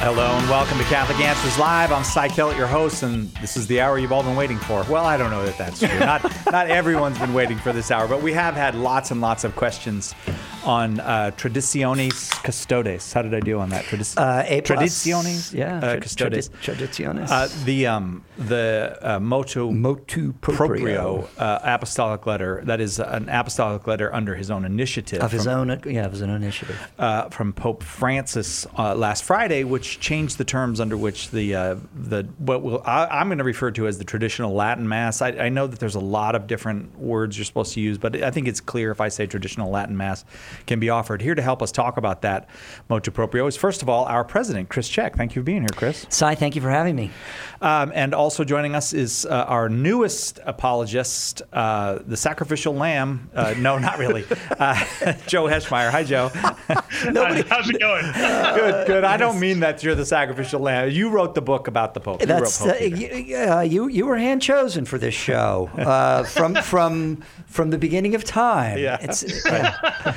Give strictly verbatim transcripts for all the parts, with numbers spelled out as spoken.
Hello and welcome to Catholic Answers Live. I'm Cy Kellett, your host, and this is the hour you've all been waiting for. Well, I don't know that that's true. Not not everyone's been waiting for this hour, but we have had lots and lots of questions on uh, Traditiones Custodes. How did I do on that? Tradis- uh, A plus. Traditiones yeah, uh, Custodes. Traditiones. Uh, the um, the uh, motu, motu proprio, proprio uh, apostolic letter. That is an apostolic letter under his own initiative. Of his from, own, yeah, of his own initiative. Uh, from Pope Francis uh, last Friday, which changed the terms under which the uh, the what we'll, I, I'm going to refer to as the traditional Latin Mass. I, I know that there's a lot of different words you're supposed to use, but I think it's clear if I say traditional Latin Mass can be offered. Here to help us talk about that motu proprio is, first of all, our president, Chris Check. Thank you for being here, Chris. Cy, thank you for having me. Um, and also joining us is uh, our newest apologist, uh, the sacrificial lamb. Uh, no, not really. Uh, Joe Heschmeyer. Hi, Joe. Nobody, How's it going? Good, good. I don't mean that you're the sacrificial lamb. You wrote the book about the Pope. You That's wrote Pope uh, you, uh, you. You were hand chosen for this show uh, from from from the beginning of time. Yeah. It's, yeah.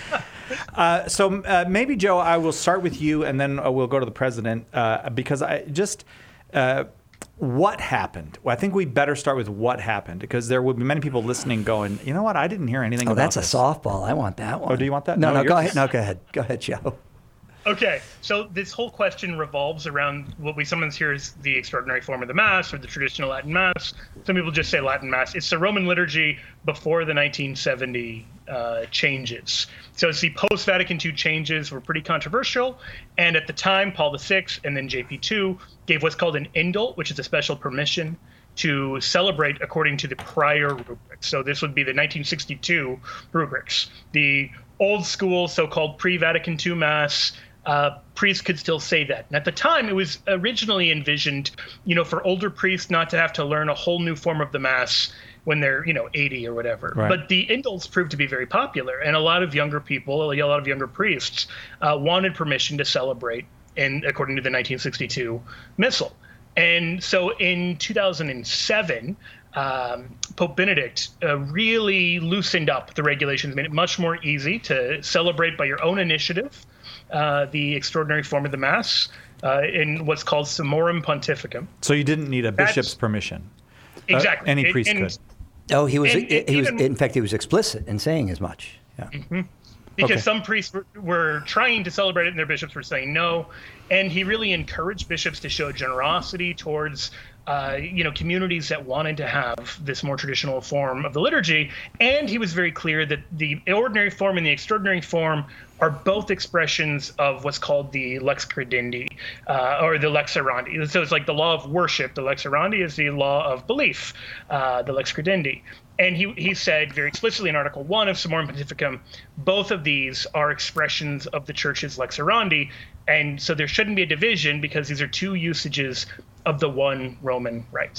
Uh, so uh, maybe, Joe, I will start with you, and then uh, we'll go to the president, uh, because I just uh, what happened? Well, I think we better start with what happened, because there will be many people listening going, you know what? I didn't hear anything oh, about that's this. a softball. I want that one. Oh, do you want that? No, no, no go ahead. No, go ahead. Go ahead, Joe. Okay, so this whole question revolves around what we sometimes hear as the extraordinary form of the Mass or the traditional Latin Mass. Some people just say Latin Mass. It's the Roman liturgy before the nineteen seventy uh, changes. So it's the post-Vatican two changes were pretty controversial. And at the time, Paul the Sixth and then J P two gave what's called an indult, which is a special permission to celebrate according to the prior rubrics. So this would be the nineteen sixty-two rubrics. The old school so-called pre-Vatican two Mass, Uh, priests could still say that. And at the time, it was originally envisioned, you know, for older priests not to have to learn a whole new form of the Mass when they're, you know, eighty or whatever. Right. But the indults proved to be very popular, and a lot of younger people, a lot of younger priests, uh, wanted permission to celebrate, in according to the nineteen sixty-two Missal. And so in two thousand seven, um, Pope Benedict uh, really loosened up the regulations, made it much more easy to celebrate by your own initiative Uh, the extraordinary form of the Mass uh, in what's called Summorum Pontificum. So you didn't need a That's, bishop's permission. Exactly. Uh, any priest and, could. Oh, he was. And, he, he was. even, in fact, he was explicit in saying as much. Yeah. Mm-hmm. Because Okay. some priests were, were trying to celebrate it, and their bishops were saying no. And he really encouraged bishops to show generosity towards, uh, you know, communities that wanted to have this more traditional form of the liturgy. And he was very clear that the ordinary form and the extraordinary form are both expressions of what's called the lex credendi, uh, or the lex orandi. So it's like the law of worship. The lex orandi is the law of belief, uh, the lex credendi. And he, he said very explicitly in Article one of Summorum Pontificum, both of these are expressions of the Church's lex orandi. And so there shouldn't be a division because these are two usages of the one Roman rite.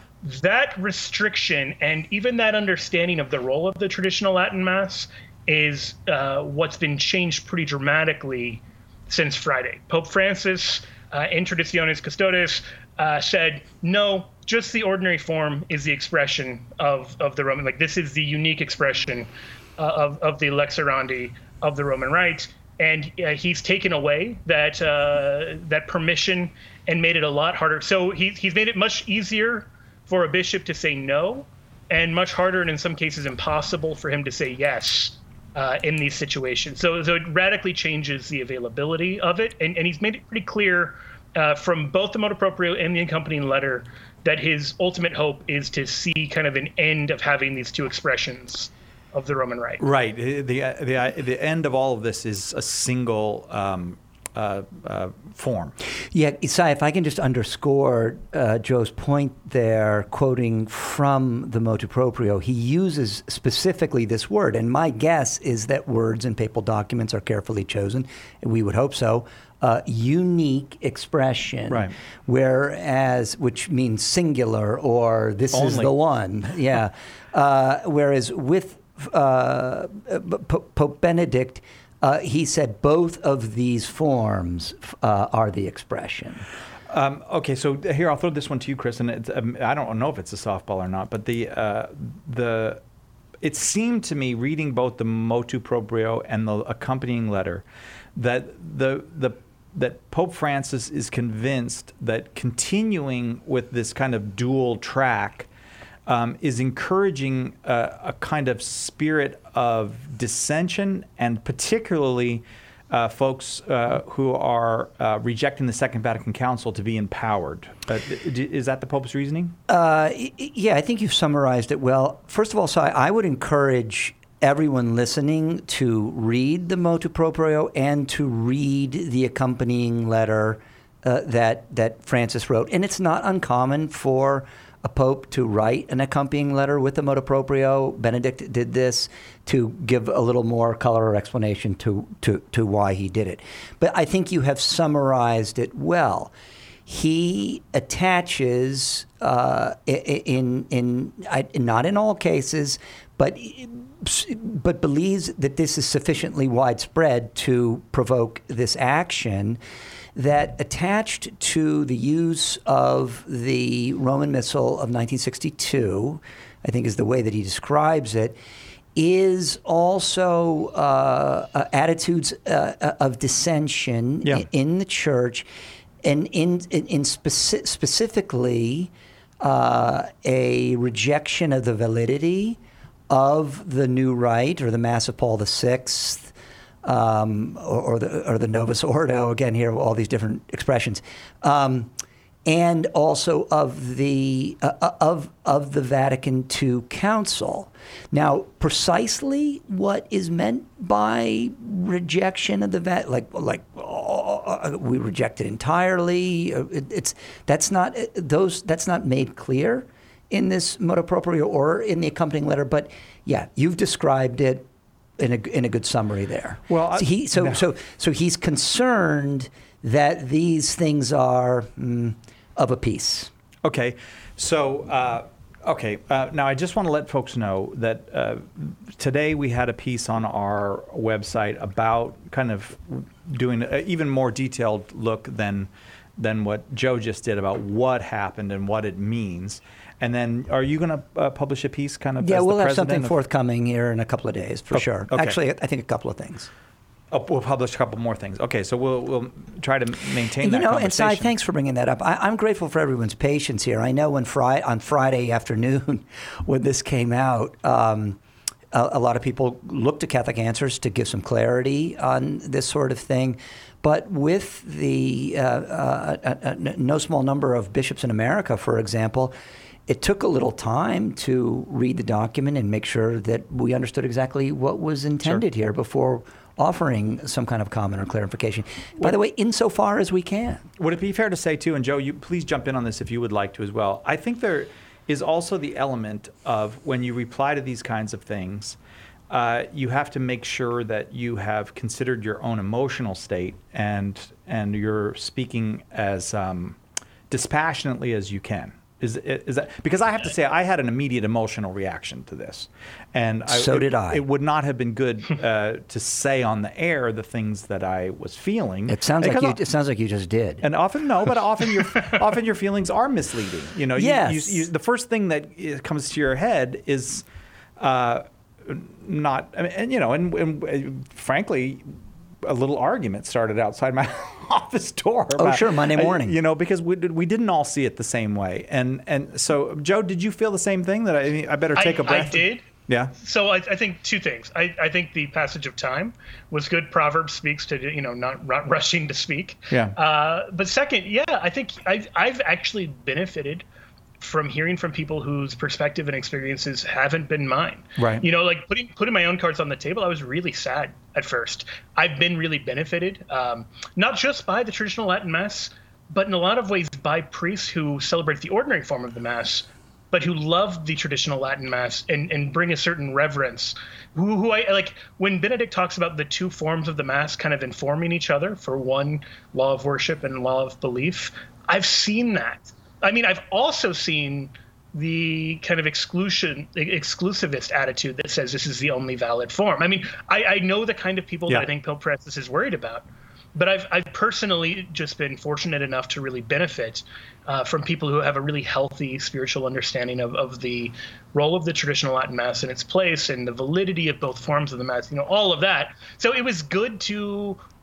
That restriction and even that understanding of the role of the traditional Latin Mass is uh, what's been changed pretty dramatically since Friday. Pope Francis, uh, in Traditiones Custodes, uh, said, no, just the ordinary form is the expression of, of the Roman, like this is the unique expression uh, of, of the lex orandi of the Roman Rite. And uh, he's taken away that uh, that permission and made it a lot harder. So he, he's made it much easier for a bishop to say no, and much harder, and in some cases impossible, for him to say yes uh, in these situations. So, so it radically changes the availability of it, and, and he's made it pretty clear uh, from both the motu proprio and the accompanying letter that his ultimate hope is to see kind of an end of having these two expressions of the Roman Rite. Right. The the the end of all of this is a single um, uh, uh, form. Yeah, Cy, if I can just underscore uh, Joe's point there, quoting from the motu proprio, he uses specifically this word, and my guess is that words in papal documents are carefully chosen, and we would hope so. Uh, unique expression, right? Whereas, which means singular or this Only. is the one, yeah. uh, whereas with uh, Pope Benedict, uh, he said both of these forms uh, are the expression. Um, okay, so here I'll throw this one to you, Chris, and it's, um, I don't know if it's a softball or not, but the uh, the it seemed to me, reading both the motu proprio and the accompanying letter, that the the that Pope Francis is convinced that continuing with this kind of dual track um, is encouraging a, a kind of spirit of dissension, and particularly uh, folks uh, who are uh, rejecting the Second Vatican Council to be empowered. Uh, is that the Pope's reasoning? Uh, yeah, I think you've summarized it well. First of all, so I, I would encourage everyone listening to read the motu proprio and to read the accompanying letter uh, that that Francis wrote. And it's not uncommon for a pope to write an accompanying letter with the motu proprio. Benedict did this to give a little more color or explanation to, to, to why he did it. But I think you have summarized it well. He attaches, uh, in, in, in not in all cases, but but believes that this is sufficiently widespread to provoke this action, that attached to the use of the Roman Missal of nineteen sixty-two, I think is the way that he describes it, is also uh, uh, attitudes uh, of dissension yeah. in, in the church, and in, in, in speci- specifically uh, a rejection of the validity of the new rite or the Mass of Paul the Sixth, um, or, or the or the Novus Ordo. Again, here all these different expressions, um, and also of the uh, of of the Vatican Two Council. Now, precisely what is meant by rejection of the Vatican, like like oh, we reject it entirely. It, it's that's not those that's not made clear in this motu proprio or in the accompanying letter, but yeah, you've described it in a in a good summary there. Well, I, so he so no. so so he's concerned that these things are mm, of a piece. Okay, so uh, okay uh, now I just want to let folks know that uh, today we had a piece on our website about kind of doing an even more detailed look than than what Joe just did about what happened and what it means. And then, are you going to uh, publish a piece, kind of? Yeah, as we'll the have something of... forthcoming here in a couple of days, for oh, sure. Okay. Actually, I think a couple of things. Oh, we'll publish a couple more things. Okay, so we'll we'll try to maintain and, that you know, conversation. And Si, thanks for bringing that up. I, I'm grateful for everyone's patience here. I know when Friday, on Friday afternoon, when this came out, um, a, a lot of people looked to Catholic Answers to give some clarity on this sort of thing. But with the uh, uh, uh, uh, no small number of bishops in America, for example, it took a little time to read the document and make sure that we understood exactly what was intended Sure. here before offering some kind of comment or clarification. By the way, insofar as we can. Would it be fair to say, too, and Joe, you please jump in on this if you would like to as well. I think there is also the element of when you reply to these kinds of things, uh, you have to make sure that you have considered your own emotional state and and you're speaking as um, dispassionately as you can. Is, is that because I have to say I had an immediate emotional reaction to this, and I, so it, did I. It would not have been good uh, to say on the air the things that I was feeling. It sounds like you. I, It sounds like you just did. And often no, but often your often your feelings are misleading. You know, you, yes. you, you, the first thing that comes to your head is uh, not, I mean, and you know, and, and frankly, a little argument started outside my office door. Oh, about, sure, Monday morning. You know, because we we didn't all see it the same way. And and so, Joe, did you feel the same thing? That I I better take I, a breath? I did. Yeah. So I, I think two things. I, I think the passage of time was good. Proverbs speaks to, you know, not, not rushing to speak. Yeah. Uh, but second, yeah, I think I've, I've actually benefited from hearing from people whose perspective and experiences haven't been mine. Right. You know, like putting putting my own cards on the table, I was really sad at first. I've been really benefited, um, not just by the traditional Latin Mass, but in a lot of ways by priests who celebrate the ordinary form of the Mass, but who love the traditional Latin Mass and, and bring a certain reverence. Who, who I like when Benedict talks about the two forms of the Mass kind of informing each other for one, law of worship and law of belief. I've seen that. I mean, I've also seen the kind of exclusion, exclusivist attitude that says this is the only valid form. I mean, I, I know the kind of people yeah. that I think Pope Francis is worried about, but I've I've personally just been fortunate enough to really benefit uh, from people who have a really healthy spiritual understanding of, of the role of the traditional Latin Mass and its place and the validity of both forms of the Mass, you know, all of that. So it was good to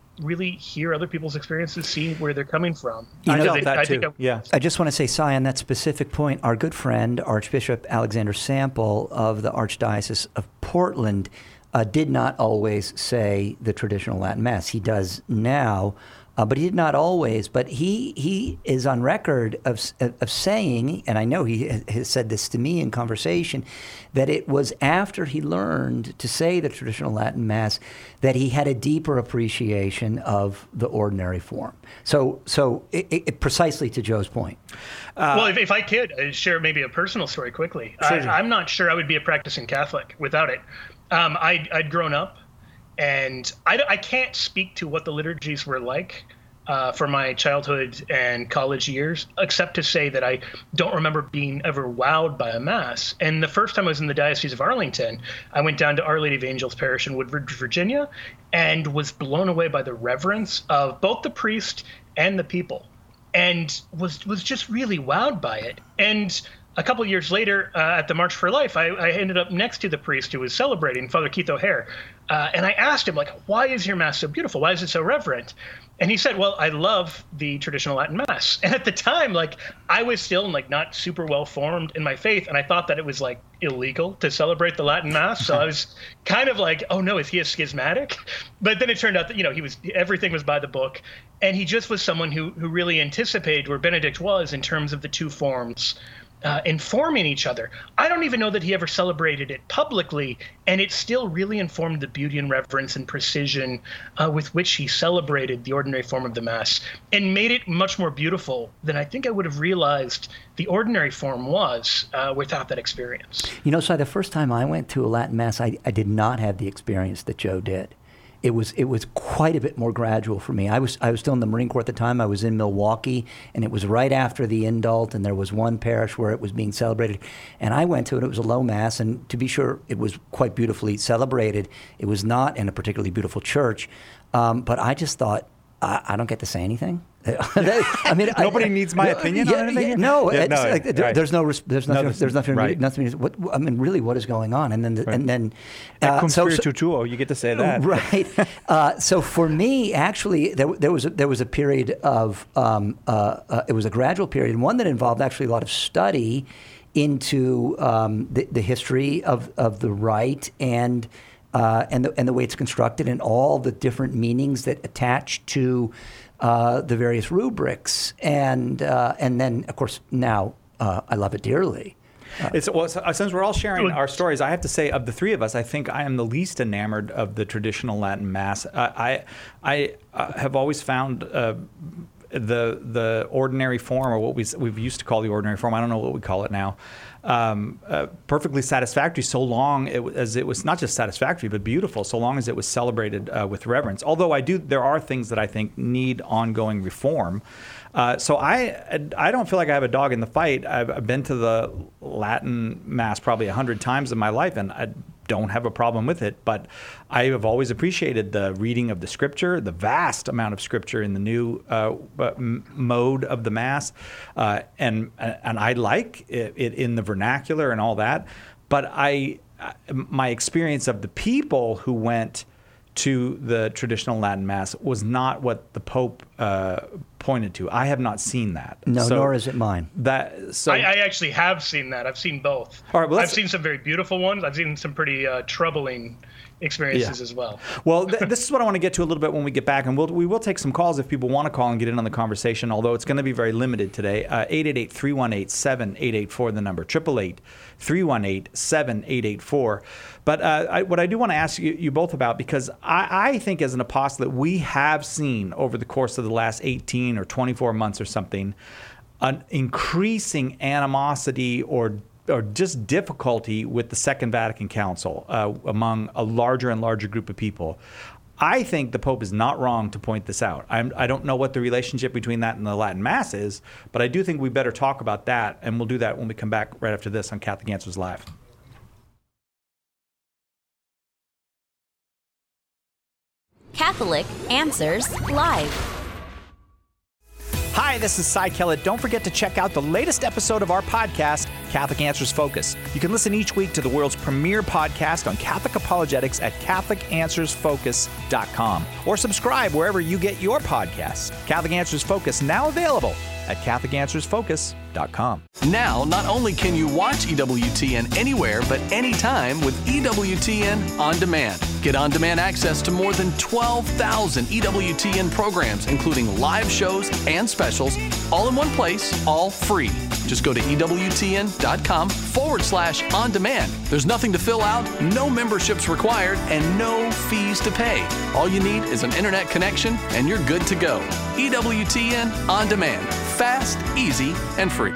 really hear other people's experiences, see where they're coming from. You know, I felt I, that I too. Think I, yeah. I just want to say, Cy, on that specific point, our good friend, Archbishop Alexander Sample of the Archdiocese of Portland, uh, did not always say the traditional Latin Mass. He does now. Uh, but he did not always. But he he is on record of of saying, and I know he has said this to me in conversation, that it was after he learned to say the traditional Latin Mass that he had a deeper appreciation of the ordinary form. So so it, it, precisely to Joe's point. Uh, well, if, if I could uh, share maybe a personal story quickly, sure. I, I'm not sure I would be a practicing Catholic without it. Um, I'd, I'd grown up. And I, I can't speak to what the liturgies were like uh, for my childhood and college years, except to say that I don't remember being ever wowed by a Mass. And the first time I was in the Diocese of Arlington, I went down to Our Lady of Angels Parish in Woodbridge, Virginia, and was blown away by the reverence of both the priest and the people, and was was just really wowed by it. And a couple of years later, uh, at the March for Life, I, I ended up next to the priest who was celebrating, Father Keith O'Hare. Uh, and I asked him, like, why is your Mass so beautiful? Why is it so reverent? And he said, well, I love the traditional Latin Mass. And at the time, like, I was still, like, not super well formed in my faith. And I thought that it was, like, illegal to celebrate the Latin Mass. So I was kind of like, oh, no, is he a schismatic? But then it turned out that, you know, he was everything was by the book. And he just was someone who, who really anticipated where Benedict was in terms of the two forms Uh, informing each other. I don't even know that he ever celebrated it publicly, and it still really informed the beauty and reverence and precision uh, with which he celebrated the ordinary form of the Mass, and made it much more beautiful than I think I would have realized the ordinary form was uh, without that experience. You know, so the first time I went to a Latin Mass, I, I did not have the experience that Joe did. It was it was quite a bit more gradual for me. I was I was still in the Marine Corps at the time. I was in Milwaukee, and it was right after the indult, and there was one parish where it was being celebrated. And I went to it. It was a low Mass, and to be sure, it was quite beautifully celebrated. It was not in a particularly beautiful church, um, but I just thought, I, I don't get to say anything. I mean, nobody I, needs my yeah, opinion yeah, on anything. Yeah, no, yeah, it's no like, there, right. there's no, there's nothing, no, there's nothing, right. nothing. What, I mean, really, what is going on? And then, right. and then, uh, so, so tuo, you get to say that, right? uh, so for me, actually, there, there was a, there was a period of, um, uh, uh, it was a gradual period, and one that involved actually a lot of study into um, the, the history of of the rite and. Uh, and the and the way it's constructed, and all the different meanings that attach to uh, the various rubrics, and uh, and then of course now uh, I love it dearly. Uh, it's well, since we're all sharing our stories, I have to say, of the three of us, I think I am the least enamored of the traditional Latin Mass. Uh, I I uh, have always found. Uh, the the ordinary form, or what we we've used to call the ordinary form, I don't know what we call it now, um, uh, perfectly satisfactory so long it, as it was not just satisfactory but beautiful, so long as it was celebrated uh, with reverence. Although I do, there are things that I think need ongoing reform. Uh, so I I don't feel like I have a dog in the fight. I've, I've been to the Latin Mass probably a hundred times in my life, and I don't have a problem with it. But I have always appreciated the reading of the Scripture, the vast amount of Scripture in the new uh, m- mode of the Mass, uh, and and I like it, it in the vernacular and all that. But I my experience of the people who went to the traditional Latin Mass was not what the Pope uh, pointed to. I have not seen that. No, so nor is it mine. That so I, I actually have seen that. I've seen both. All right, well, I've seen some very beautiful ones. I've seen some pretty uh, troubling experiences yeah. as well. Well, th- this is what I want to get to a little bit when we get back, and we'll, we will take some calls if people want to call and get in on the conversation, although it's going to be very limited today. Uh, eight eight eight, three one eight, seven eight eight four, the number, eight eight eight, three one eight, seven eight eight four. But uh, I, what I do want to ask you, you both about, because I, I think as an apostolate, we have seen over the course of the last eighteen or twenty-four months or something, an increasing animosity or or just difficulty with the Second Vatican Council uh, among a larger and larger group of people. I think the Pope is not wrong to point this out. I'm, I don't know what the relationship between that and the Latin Mass is, but I do think we better talk about that, and we'll do that when we come back right after this on Catholic Answers Live. Catholic Answers Live. Hi, this is Cy Kellett. Don't forget to check out the latest episode of our podcast, Catholic Answers Focus. You can listen each week to the world's premier podcast on Catholic apologetics at Catholic Answers Focus dot com or subscribe wherever you get your podcasts. Catholic Answers Focus, now available at Catholic Answers Focus dot com. Now, not only can you watch E W T N anywhere but anytime with E W T N On Demand. Get on-demand access to more than twelve thousand E W T N programs, including live shows and specials, all in one place, all free. Just go to E W T N dot com forward slash on demand. There's nothing to fill out, no memberships required, and no fees to pay. All you need is an internet connection, and you're good to go. E W T N On Demand. Fast, easy, and free.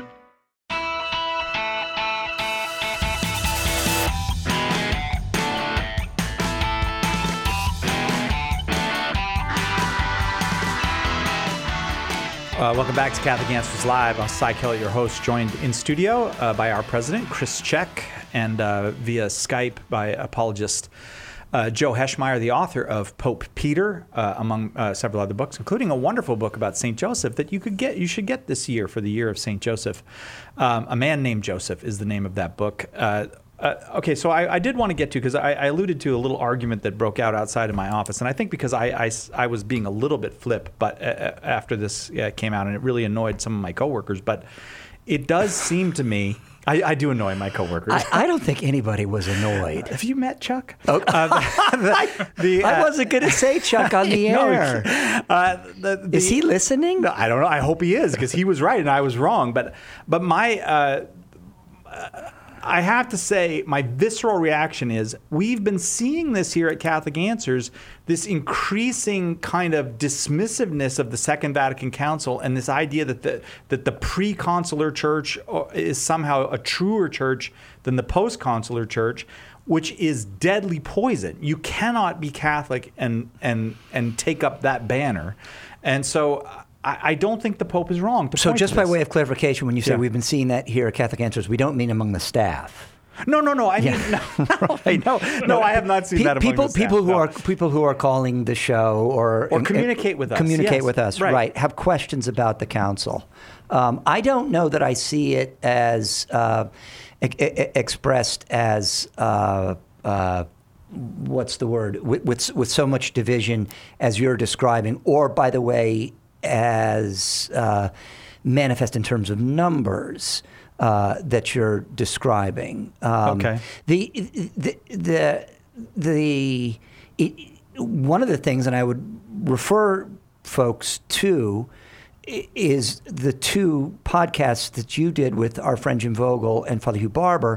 Uh, welcome back to Catholic Answers Live. I'm Cy Kellett, your host, joined in studio uh, by our president, Chris Check, and uh, via Skype by apologist uh, Joe Heschmeyer, the author of Pope Peter, uh, among uh, several other books, including a wonderful book about Saint Joseph that you could get, you should get this year for the year of Saint Joseph. Um, A Man Named Joseph is the name of that book. Uh, Uh, okay, so I, I did want to get to, because I, I alluded to a little argument that broke out outside of my office, and I think because I, I, I was being a little bit flip, but uh, after this uh, came out, and it really annoyed some of my coworkers, but it does seem to me, I, I do annoy my coworkers. I, I don't think anybody was annoyed. Have you met Chuck? Oh. Uh, the, the, the, uh, I wasn't going to say Chuck on the no, air. uh, the, the, Is he listening? No, I don't know. I hope he is, because he was right and I was wrong. But but my uh, uh, I have to say, my visceral reaction is we've been seeing this here at Catholic Answers, this increasing kind of dismissiveness of the Second Vatican Council, and this idea that the that the pre-consular church is somehow a truer church than the post-consular church, which is deadly poison. You cannot be Catholic and and and take up that banner. And so I don't think the Pope is wrong. So just by way of clarification, when you say Yeah. we've been seeing that here at Catholic Answers, we don't mean among the staff. No, no, no. I Yeah. mean, no, no, no, no, I have not seen Pe- that among people, the staff, people who no. are people who are calling the show or Or communicate with us, communicate yes, with us, right. right? Have questions about the council. Um, I don't know that I see it as uh, e- e- expressed as. Uh, uh, what's the word? With, with with so much division as you're describing, or by the way, as uh, manifest in terms of numbers uh, that you're describing. Um, Okay. The the the the it, one of the things, and I would refer folks to, i- is the two podcasts that you did with our friend Jim Vogel and Father Hugh Barber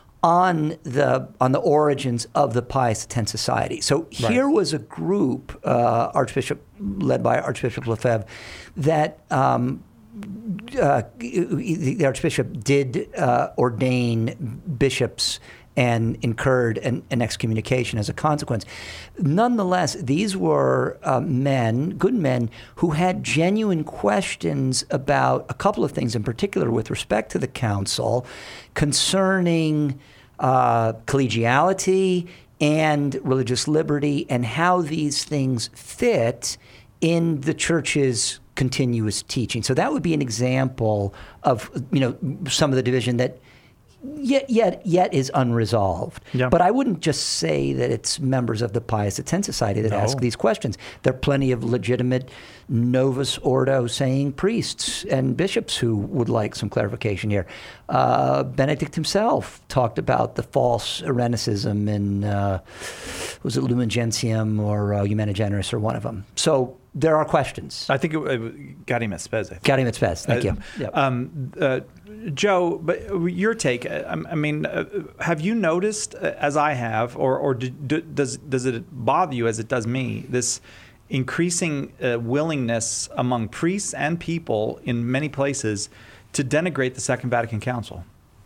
on the on the origins of the Pius X Society. So here was a group, uh, Archbishop led by Archbishop Lefebvre, that um, uh, the Archbishop did uh, ordain bishops and incurred an, an excommunication as a consequence. Nonetheless, these were uh, men, good men, who had genuine questions about a couple of things in particular with respect to the council concerning uh, collegiality and religious liberty and how these things fit in the church's continuous teaching. So that would be an example of, you know, some of the division that Yet, yet, yet is unresolved. Yeah. But I wouldn't just say that it's members of the Pius X Society that No. ask these questions. There are plenty of legitimate Novus Ordo saying priests and bishops who would like some clarification here. Uh, Benedict himself talked about the false Irenicism in, uh, was it Lumen Gentium or uh, Humana Generis or one of them. So there are questions. I think it, it got him at Spez. I think. Got him at best. Thank Uh, you. Yep. Um, uh, Joe, but your take. I, I mean, uh, have you noticed, uh, as I have, or or do, do, does does it bother you as it does me, this increasing uh, willingness among priests and people in many places to denigrate the Second Vatican Council?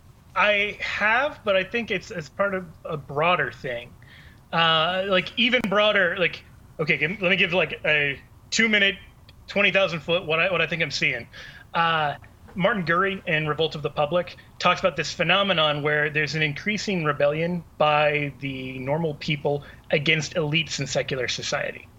I have, but I think it's as part of a broader thing. Uh, like even broader, like, okay, give, let me give like a two minute, twenty thousand foot, what I, what I think I'm seeing. Uh, Martin Gurry in Revolt of the Public talks about this phenomenon where there's an increasing rebellion by the normal people against elites in secular society.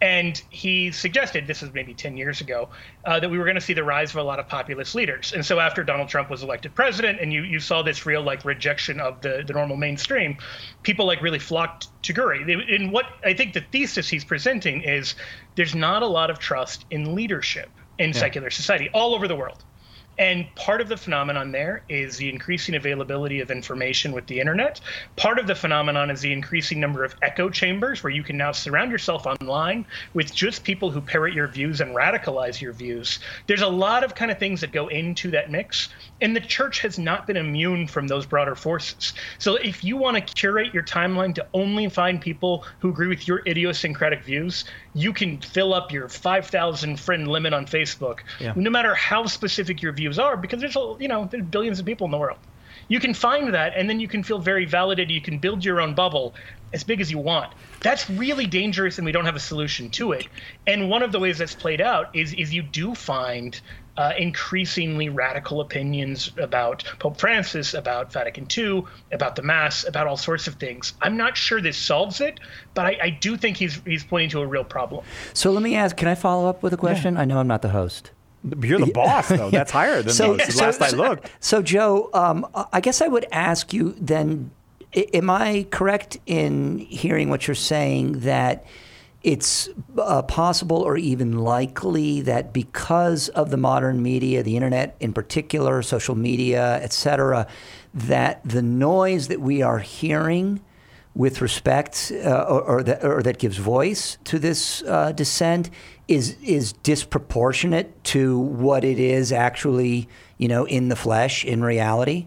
And he suggested, this was maybe ten years ago, uh, that we were going to see the rise of a lot of populist leaders. And so after Donald Trump was elected president, and you, you saw this real like rejection of the, the normal mainstream, people like really flocked to Guri. They, and what I think the thesis he's presenting is there's not a lot of trust in leadership in yeah. secular society all over the world. And part of the phenomenon there is the increasing availability of information with the internet. Part of the phenomenon is the increasing number of echo chambers where you can now surround yourself online with just people who parrot your views and radicalize your views. There's a lot of kind of things that go into that mix. And the church has not been immune from those broader forces. So if you want to curate your timeline to only find people who agree with your idiosyncratic views, you can fill up your five thousand friend limit on Facebook, yeah. no matter how specific your views are, because there's, you know, there's billions of people in the world. You can find that, and then you can feel very validated. You can build your own bubble as big as you want. That's really dangerous, and we don't have a solution to it. And one of the ways that's played out is, is you do find uh, increasingly radical opinions about Pope Francis, about Vatican Two, about the Mass, about all sorts of things. I'm not sure this solves it, but I, I do think he's he's pointing to a real problem. So let me ask, can I follow up with a question? Yeah. I know I'm not the host. You're the boss, though. That's higher than so, those. So, last I looked. So, Joe, um, I guess I would ask you then, am I correct in hearing what you're saying, that it's uh, possible or even likely that because of the modern media, the internet in particular, social media, et cetera, that the noise that we are hearing with respect uh, or, or, that, or that gives voice to this uh, dissent is is disproportionate to what it is actually, you know, in the flesh, in reality?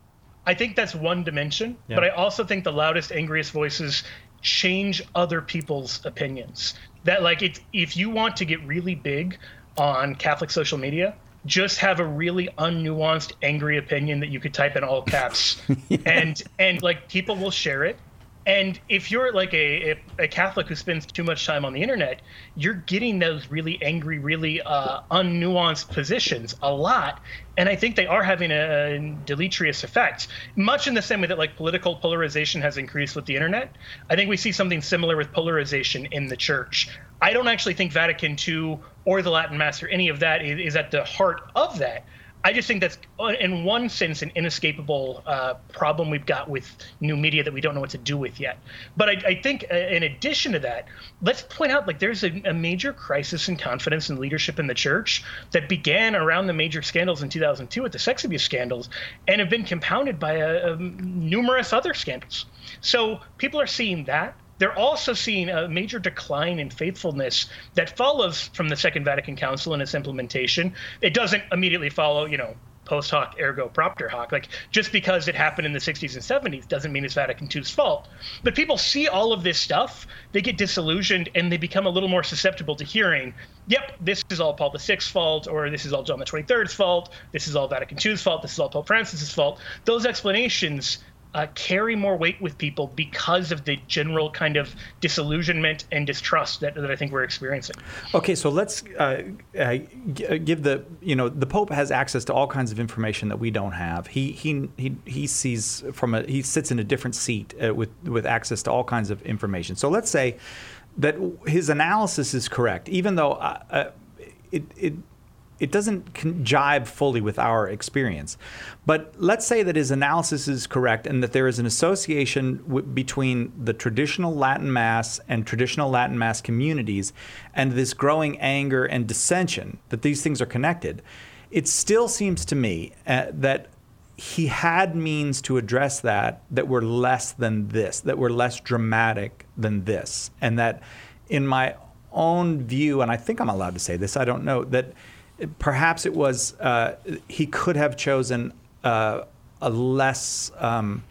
I think that's one dimension, yeah. but I also think the loudest, angriest voices change other people's opinions. That, like, it's, if you want to get really big on Catholic social media, just have a really unnuanced, angry opinion that you could type in all caps, yeah. and and like people will share it. And if you're like a, a, a Catholic who spends too much time on the internet, you're getting those really angry, really uh, unnuanced positions a lot. And I think they are having a, a deleterious effect, much in the same way that like political polarization has increased with the internet. I think we see something similar with polarization in the church. I don't actually think Vatican Two or the Latin Mass or any of that is, is at the heart of that. I just think that's, in one sense, an inescapable uh, problem we've got with new media that we don't know what to do with yet. But I, I think, uh, in addition to that, let's point out, like, there's a, a major crisis in confidence in leadership in the church that began around the major scandals in two thousand two with the sex abuse scandals and have been compounded by uh, um, numerous other scandals. So people are seeing that. They're also seeing a major decline in faithfulness that follows from the Second Vatican Council and its implementation. It doesn't immediately follow, you know, post hoc ergo propter hoc. Like, just because it happened in the sixties and seventies doesn't mean it's Vatican Two's fault. But people see all of this stuff, they get disillusioned, and they become a little more susceptible to hearing, yep, this is all Paul the Sixth's fault, or this is all John the twenty-third's fault, this is all Vatican Two's fault, this is all Pope Francis's fault. Those explanations Uh, carry more weight with people because of the general kind of disillusionment and distrust that, that I think we're experiencing. Okay, so let's uh, uh, give the, you know, the Pope has access to all kinds of information that we don't have. He he he he sees from a, he sits in a different seat uh, with with access to all kinds of information. So let's say that his analysis is correct, even though uh, uh, it it. It doesn't jibe fully with our experience. But let's say that his analysis is correct and that there is an association w- between the traditional Latin Mass and traditional Latin Mass communities and this growing anger and dissension, that these things are connected. It still seems to me uh, that he had means to address that that were less than this, that were less dramatic than this. And that in my own view, and I think I'm allowed to say this, I don't know, that perhaps it was, uh, he could have chosen uh, a less, um,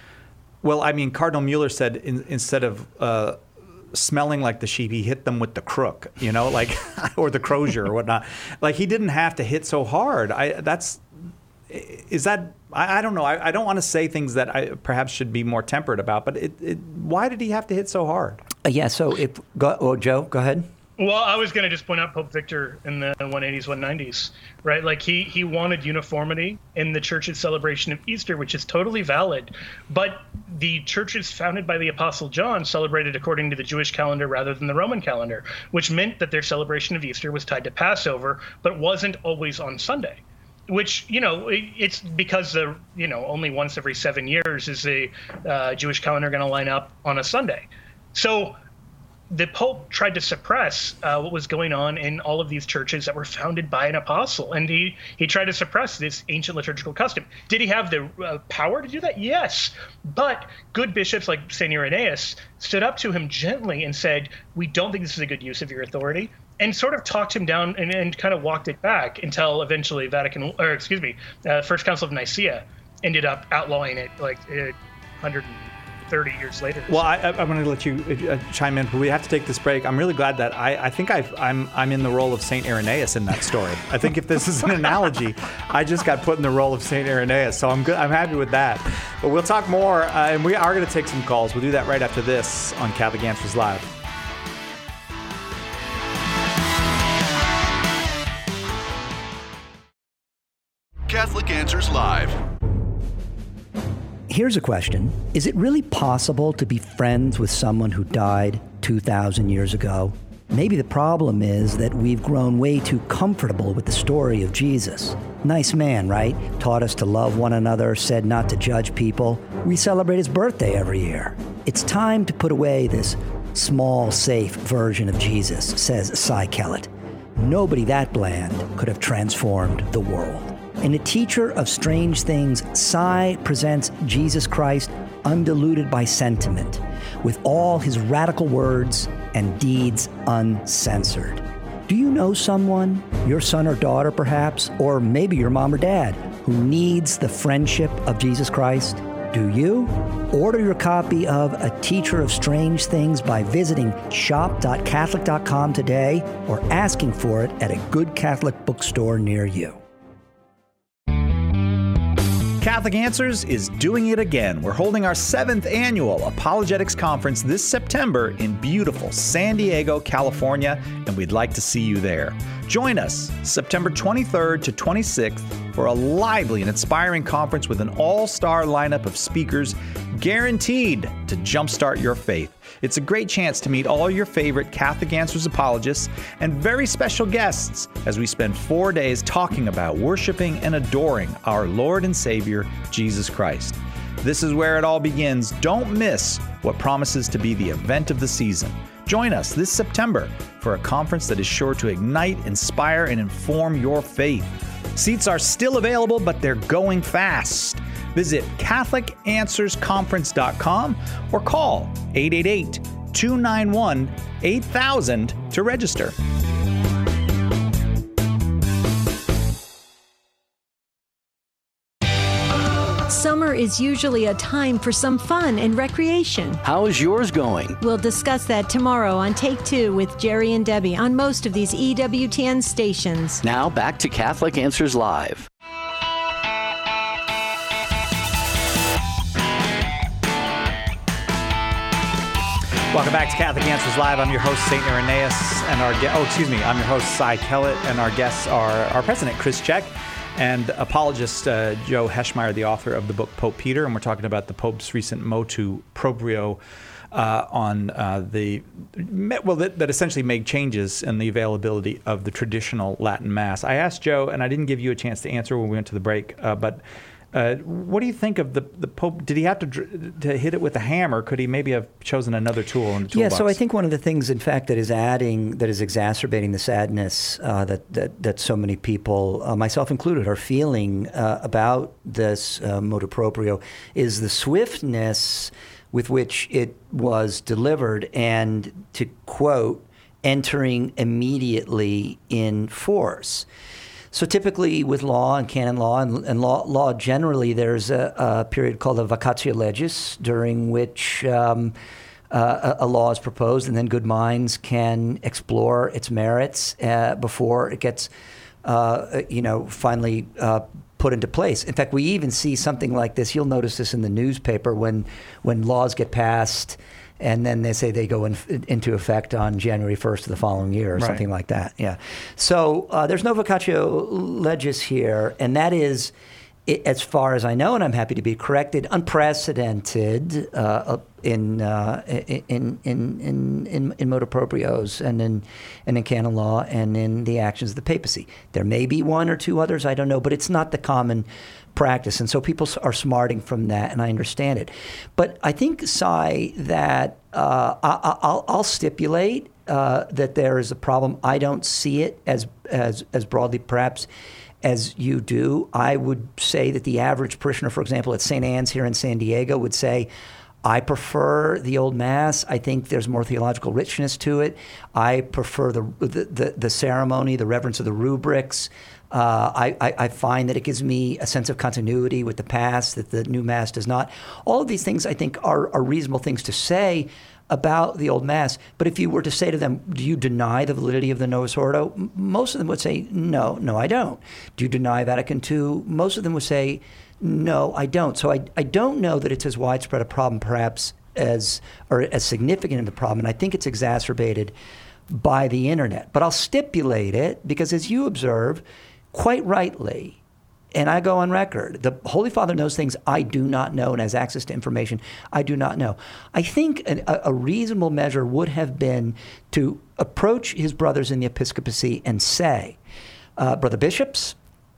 well, I mean, Cardinal Mueller said in, instead of uh, smelling like the sheep, he hit them with the crook, you know, like, or the crozier or whatnot. Like, he didn't have to hit so hard. I, that's, is that, I, I don't know. I, I don't want to say things that I perhaps should be more temperate about, but it, it, why did he have to hit so hard? Uh, yeah, so if, go, oh, Joe, go ahead. Well, I was going to just point out Pope Victor in the one eighties, one nineties, right? Like he he wanted uniformity in the church's celebration of Easter, which is totally valid. But the churches founded by the Apostle John celebrated according to the Jewish calendar rather than the Roman calendar, which meant that their celebration of Easter was tied to Passover, but wasn't always on Sunday. Which, you know, it, it's because the, you know, only once every seven years is the uh, Jewish calendar going to line up on a Sunday. So the Pope tried to suppress uh, what was going on in all of these churches that were founded by an apostle. And he, he tried to suppress this ancient liturgical custom. Did he have the uh, power to do that? Yes. But good bishops like Saint Irenaeus stood up to him gently and said, we don't think this is a good use of your authority, and sort of talked him down and, and kind of walked it back until eventually Vatican, or excuse me, uh, First Council of Nicaea ended up outlawing it like uh, one hundred thirty years later. Well, I, I'm going to let you uh, chime in, but we have to take this break. I'm really glad that I, I think I've, I'm I'm in the role of Saint Irenaeus in that story. I think if this is an analogy, I just got put in the role of Saint Irenaeus, so I'm good. I'm happy with that. But we'll talk more, uh, and we are going to take some calls. We'll do that right after this on Catholic Answers Live. Catholic Answers Live. Here's a question. Is it really possible to be friends with someone who died two thousand years ago? Maybe the problem is that we've grown way too comfortable with the story of Jesus. Nice man, right? Taught us to love one another, said not to judge people. We celebrate his birthday every year. It's time to put away this small, safe version of Jesus, says Cy Kellett. Nobody that bland could have transformed the world. In A Teacher of Strange Things, Cy presents Jesus Christ undiluted by sentiment, with all his radical words and deeds uncensored. Do you know someone, your son or daughter perhaps, or maybe your mom or dad, who needs the friendship of Jesus Christ? Do you? Order your copy of A Teacher of Strange Things by visiting shop dot catholic dot com today or asking for it at a good Catholic bookstore near you. Catholic Answers is doing it again. We're holding our seventh annual Apologetics Conference this September in beautiful San Diego, California, and we'd like to see you there. Join us September twenty-third to twenty-sixth for a lively and inspiring conference with an all-star lineup of speakers guaranteed to jumpstart your faith. It's a great chance to meet all your favorite Catholic Answers apologists and very special guests as we spend four days talking about worshiping and adoring our Lord and Savior, Jesus Christ. This is where it all begins. Don't miss what promises to be the event of the season. Join us this September for a conference that is sure to ignite, inspire, and inform your faith. Seats are still available, but they're going fast. Visit Catholic Answers Conference dot com or call eight eight eight, two nine one, eight thousand to register. Summer is usually a time for some fun and recreation. How is yours going? We'll discuss that tomorrow on Take Two with Jerry and Debbie on most of these E W T N stations. Now back to Catholic Answers Live. Welcome back to Catholic Answers Live. I'm your host, Saint Irenaeus, and our ge- oh, excuse me, I'm your host, Cy Kellett, and our guests are our president, Chris Check, and apologist uh, Joe Heschmeyer, the author of the book Pope Peter, and we're talking about the Pope's recent motu proprio uh, on uh, the well that, that essentially made changes in the availability of the traditional Latin Mass. I asked Joe, and I didn't give you a chance to answer when we went to the break, uh, but. Uh, what do you think of the the Pope? Did he have to to hit it with a hammer? Could he maybe have chosen another tool in the toolbox? Yeah, so I think one of the things, in fact, that is adding, that is exacerbating the sadness uh, that, that that so many people, uh, myself included, are feeling uh, about this uh, motu proprio is the swiftness with which it was delivered, and to quote, entering immediately in force. So typically with law and canon law and, and law, law generally, there's a, a period called a vacatio legis during which um, uh, a, a law is proposed, and then good minds can explore its merits uh, before it gets, uh, you know, finally uh, put put into place. In fact, we even see something like this. You'll notice this in the newspaper when when laws get passed, and then they say they go in, into effect on January first of the following year, or right. something like that. Yeah. So uh, there's no vacatio legis here, and that is, as far as I know, and I'm happy to be corrected, unprecedented uh, in, uh, in, in in in in motu proprios and in and in canon law and in the actions of the papacy. There may be one or two others, I don't know, but it's not the common practice, and so people are smarting from that, and I understand it. But I think, Cy, that uh, I, I'll, I'll stipulate uh, that there is a problem. I don't see it as as as broadly, perhaps, as you do. I would say that the average parishioner, for example, at Saint Anne's here in San Diego, would say, I prefer the old Mass. I think there's more theological richness to it. I prefer the the, the, the ceremony, the reverence of the rubrics. Uh, I, I, I find that it gives me a sense of continuity with the past that the new Mass does not. All of these things, I think, are, are reasonable things to say about the old Mass. But if you were to say to them, do you deny the validity of the Novus Ordo? M- most of them would say, no, no, I don't. Do you deny Vatican two? Most of them would say, no, I don't. So I, I don't know that it's as widespread a problem, perhaps, as or as significant of a problem. And I think it's exacerbated by the internet. But I'll stipulate it because, as you observe, quite rightly, and I go on record, the Holy Father knows things I do not know and has access to information I do not know. I think a, a reasonable measure would have been to approach his brothers in the episcopacy and say, uh, Brother Bishops,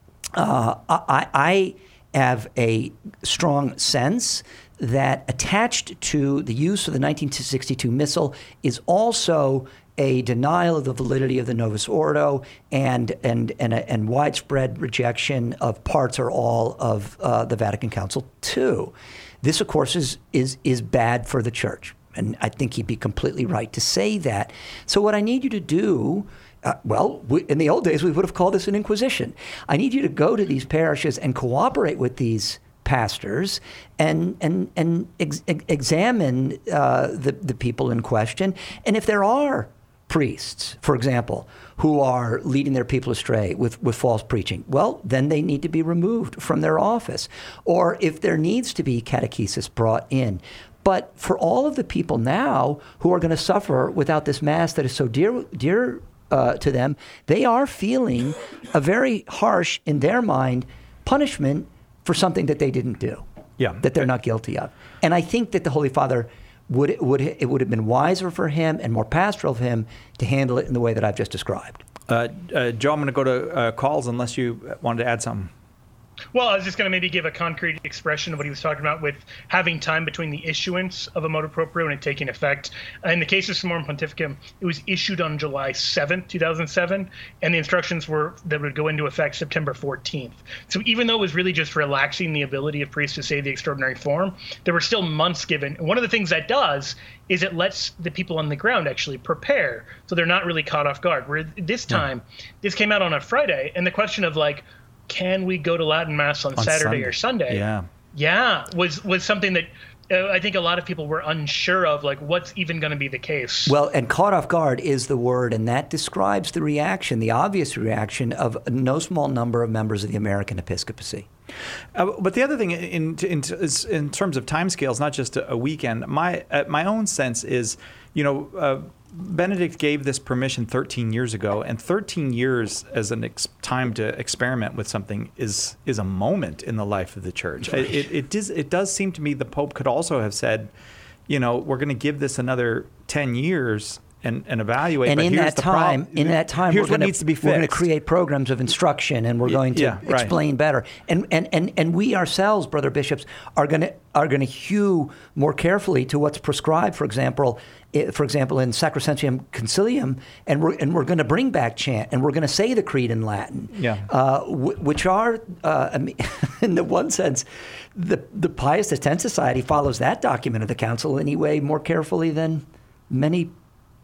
uh, I, I have a strong sense that attached to the use of the nineteen sixty-two Missal is also a denial of the validity of the Novus Ordo and and and, a, and widespread rejection of parts or all of uh, the Vatican Council two. This, of course, is is is bad for the Church, and I think he'd be completely right to say that. So what I need you to do, uh, well, we, in the old days we would have called this an inquisition. I need you to go to these parishes and cooperate with these pastors and and and ex- examine uh, the the people in question, and if there are priests, for example, who are leading their people astray with, with false preaching, well, then they need to be removed from their office. Or if there needs to be catechesis brought in. But for all of the people now who are going to suffer without this Mass that is so dear, dear uh, to them, they are feeling a very harsh, in their mind, punishment for something that they didn't do, yeah. that they're not guilty of. And I think that the Holy Father Would it, would it would have been wiser for him and more pastoral of him to handle it in the way that I've just described. Uh, uh, Joe, I'm going to go to uh, calls unless you wanted to add something. Well, I was just going to maybe give a concrete expression of what he was talking about with having time between the issuance of a motu proprio and it taking effect. In the case of Summorum Pontificum, it was issued on July seventh, two thousand seven, and the instructions were that would go into effect September fourteenth. So even though it was really just relaxing the ability of priests to say the extraordinary form, there were still months given. And one of the things that does is it lets the people on the ground actually prepare, so they're not really caught off guard. Where this time, yeah. this came out on a Friday, and the question of like, can we go to Latin Mass on, on Saturday Sunday. or Sunday? Yeah, yeah, was was something that uh, I think a lot of people were unsure of, like what's even going to be the case. Well, and caught off guard is the word, and that describes the reaction, the obvious reaction of no small number of members of the American episcopacy. Uh, but the other thing, in in, is in terms of timescales, not just a, a weekend. My uh, my own sense is, you know. Uh, Benedict gave this permission thirteen years ago, and thirteen years as an ex- time to experiment with something is is a moment in the life of the Church. Right. It, it, it, does, it does seem to me the Pope could also have said, you know, we're going to give this another ten years and, and evaluate. And but in here's that the time, problem. in that time, here's we're what gonna, needs to be fixed. We're going to create programs of instruction, and we're going to yeah, right. explain better. And, and and and we ourselves, brother bishops, are going to are going to hew more carefully to what's prescribed. For example. For example, in Sacrosanctum Concilium, and we're and we're going to bring back chant, and we're going to say the Creed in Latin, yeah. uh, w- which are, uh, I mean, in the one sense, the the Pius X Society follows that document of the Council anyway more carefully than many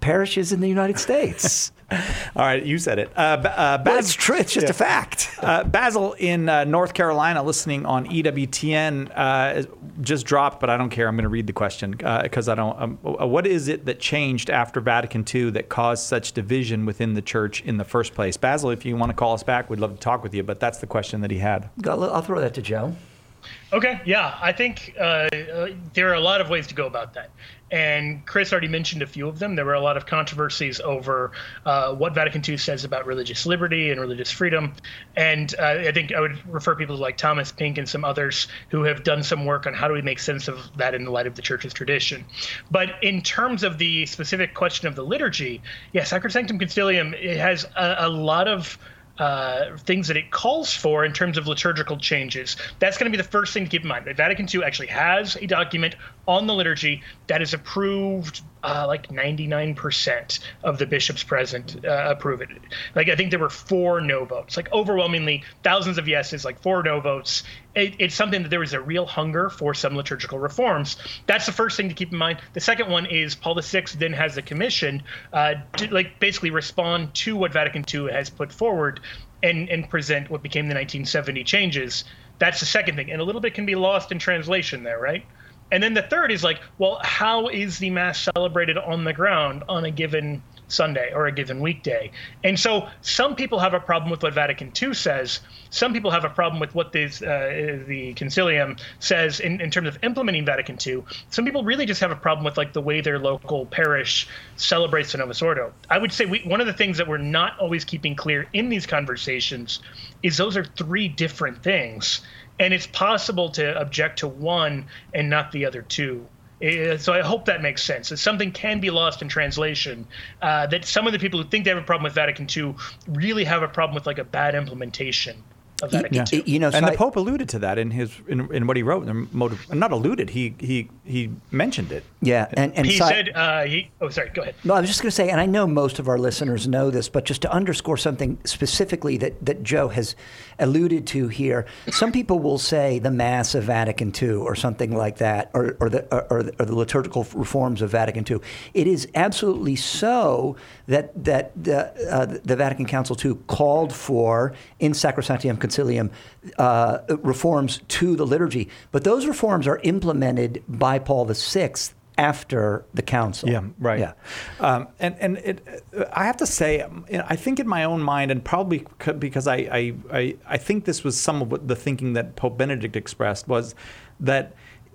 parishes in the United States. All right, you said it. Uh, uh, Bas- well, it's true. It's just yeah. a fact. uh, Basil in uh, North Carolina, listening on E W T N, uh, just dropped, but I don't care. I'm going to read the question because uh, I don't. Um, what is it that changed after Vatican Two that caused such division within the church in the first place? Basil, if you want to call us back, we'd love to talk with you. But that's the question that he had. I'll throw that to Joe. Okay, yeah, I think uh, uh, there are a lot of ways to go about that. And Chris already mentioned a few of them. There were a lot of controversies over uh, what Vatican Two says about religious liberty and religious freedom. And uh, I think I would refer people like Thomas Pink and some others who have done some work on how do we make sense of that in the light of the church's tradition. But in terms of the specific question of the liturgy, yeah, Sacrosanctum Concilium, it has a, a lot of Uh, things that it calls for in terms of liturgical changes. That's going to be the first thing to keep in mind. That Vatican Two actually has a document on the liturgy that is approved, uh, like ninety-nine percent of the bishops present uh, approve it. Like, I think there were four no votes, like overwhelmingly thousands of yeses, like four no votes. It, it's something that there is a real hunger for some liturgical reforms. That's the first thing to keep in mind. The second one is Paul the Sixth then has a commission uh, to, like, basically respond to what Vatican Two has put forward and, and present what became the nineteen seventy changes. That's the second thing. And a little bit can be lost in translation there, right? And then the third is like, well, how is the Mass celebrated on the ground on a given Sunday or a given weekday? And so some people have a problem with what Vatican Two says. Some people have a problem with what this, uh, the Concilium says in, in terms of implementing Vatican Two. Some people really just have a problem with like the way their local parish celebrates the Novus Ordo. I would say we, one of the things that we're not always keeping clear in these conversations is those are three different things. And it's possible to object to one and not the other two. So I hope that makes sense. That something can be lost in translation, uh, that some of the people who think they have a problem with Vatican Two really have a problem with like a bad implementation of Vatican yeah. Two. You know, so and the I, Pope alluded to that in his in, in what he wrote. In motive, not alluded. He he he mentioned it. Yeah, and, and he so said uh, he. Oh, sorry. Go ahead. No, I was just going to say, and I know most of our listeners know this, but just to underscore something specifically that, that Joe has alluded to here, some people will say the Mass of Vatican Two or something like that, or or the or, or the liturgical reforms of Vatican Two. It is absolutely so that that the uh, the Vatican Council Two called for in Sacrosanctum Concilium uh, reforms to the liturgy, but those reforms are implemented by Paul the Sixth after the council. Yeah, right. Yeah, um, and and it, I have to say, I think in my own mind, and probably because I I, I I think this was some of what the thinking that Pope Benedict expressed was that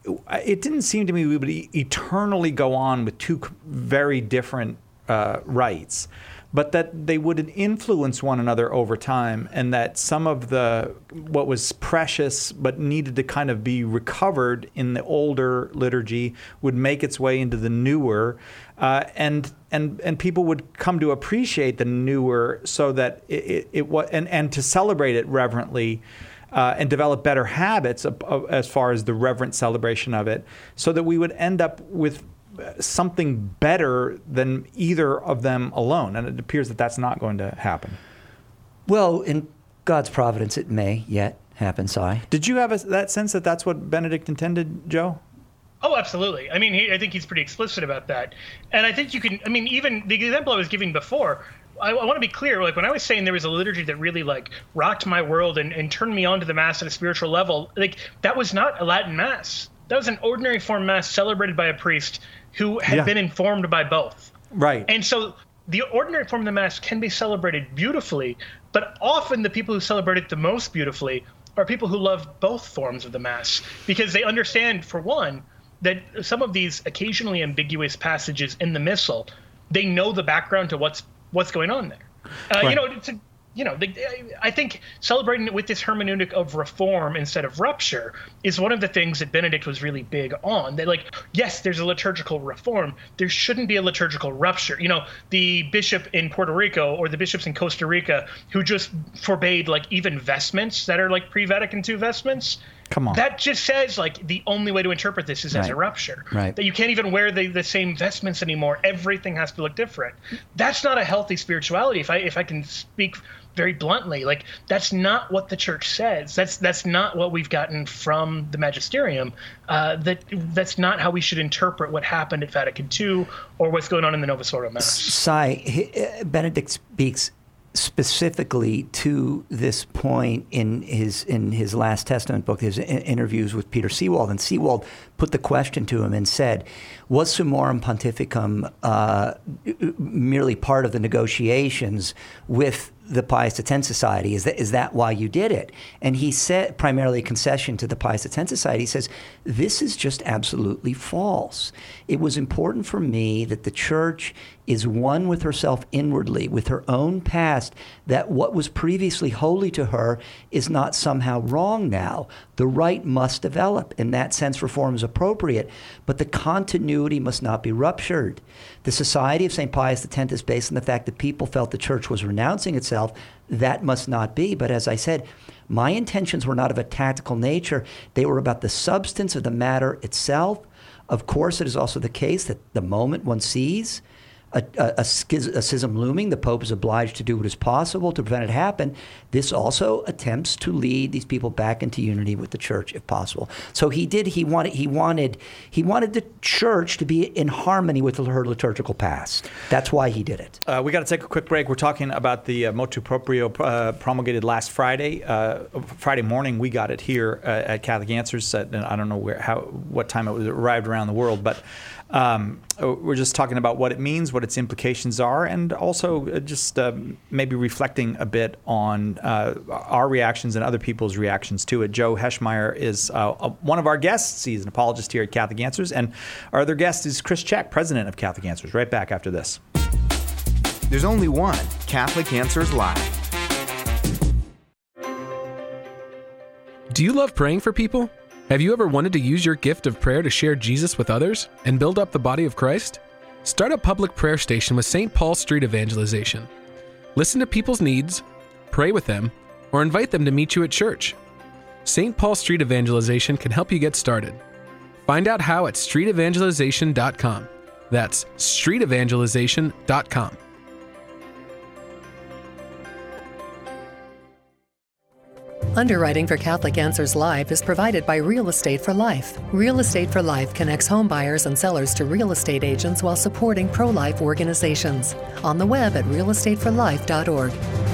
it didn't seem to me we would eternally go on with two very different uh, rites, but that they would influence one another over time, and that some of the what was precious but needed to kind of be recovered in the older liturgy would make its way into the newer, uh, and and and people would come to appreciate the newer, so that it, it, it was and and to celebrate it reverently. Uh, and develop better habits of, of, as far as the reverent celebration of it, so that we would end up with something better than either of them alone. And it appears that that's not going to happen. Well, in God's providence, it may yet happen, Si. Did you have a, that sense that that's what Benedict intended, Joe? Oh, absolutely. I mean, he, I think he's pretty explicit about that. And I think you can, I mean, even the example I was giving before, I, I want to be clear, like when I was saying there was a liturgy that really like rocked my world and, and turned me on to the Mass at a spiritual level, like that was not a Latin Mass. That was an ordinary form Mass celebrated by a priest who had yeah. been informed by both. Right. And so the ordinary form of the Mass can be celebrated beautifully, but often the people who celebrate it the most beautifully are people who love both forms of the Mass, because they understand, for one, that some of these occasionally ambiguous passages in the Missal, they know the background to what's what's going on there. Uh, right. You know, it's a, you know, the, I think celebrating it with this hermeneutic of reform instead of rupture is one of the things that Benedict was really big on. That, like, yes, there's a liturgical reform. There shouldn't be a liturgical rupture. You know, the bishop in Puerto Rico or the bishops in Costa Rica who just forbade, like, even vestments that are, like, pre-Vatican Two vestments. Come on. That just says, like, the only way to interpret this is as Right. a rupture. Right. That you can't even wear the, the same vestments anymore. Everything has to look different. That's not a healthy spirituality, if I if I can speak very bluntly. Like, that's not what the church says. That's that's not what we've gotten from the magisterium. Uh, that that's not how we should interpret what happened at Vatican Two or what's going on in the Novus Ordo Mass. Cy, he- uh, Benedict speaks specifically to this point in his in his last Testament book, his in- interviews with Peter Seewald. And Seewald put the question to him and said, was Summorum Pontificum uh, merely part of the negotiations with the Pius X Society? Is that is that why you did it? And he said, primarily a concession to the Pius X Society, he says, this is just absolutely false. It was important for me that the church is one with herself inwardly, with her own past, that what was previously holy to her is not somehow wrong now. The right must develop. In that sense, reform is appropriate, but the continuity must not be ruptured. The Society of Saint Pius X is based on the fact that people felt the church was renouncing itself. That must not be. But as I said, my intentions were not of a tactical nature. They were about the substance of the matter itself. Of course, it is also the case that the moment one sees a, a, a, schiz- a schism looming, the Pope is obliged to do what is possible to prevent it happen. This also attempts to lead these people back into unity with the church, if possible. So he did. He wanted. He wanted. He wanted the church to be in harmony with her liturgical past. That's why he did it. Uh, we got to take a quick break. We're talking about the uh, motu proprio uh, promulgated last Friday. Uh, Friday morning, we got it here uh, at Catholic Answers. At, and I don't know where, how, what time it was, it arrived around the world, but um, we're just talking about what it means, what its implications are, and also just uh, maybe reflecting a bit on uh, our reactions and other people's reactions to it. Joe Heschmeyer is uh, one of our guests. He's an apologist here at Catholic Answers, and our other guest is Chris Check, president of Catholic Answers. Right back after this. There's only one Catholic Answers Live. Do you love praying for people? Have you ever wanted to use your gift of prayer to share Jesus with others and build up the body of Christ? Start a public prayer station with Saint Paul Street Evangelization. Listen to people's needs, pray with them, or invite them to meet you at church. Saint Paul Street Evangelization can help you get started. Find out how at street evangelization dot com. That's street evangelization dot com. Underwriting for Catholic Answers Live is provided by Real Estate for Life. Real Estate for Life connects home buyers and sellers to real estate agents while supporting pro-life organizations. On the web at real estate for life dot org.